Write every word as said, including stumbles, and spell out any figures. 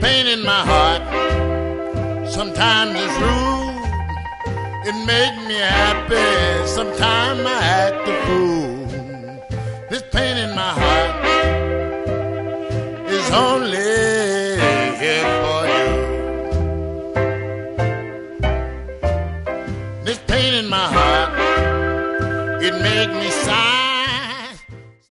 pain in my heart, sometimes it's rude. It makes me happy, sometimes I act a fool. This pain in my heart is only here for you. This pain in my heart, it makes me sigh.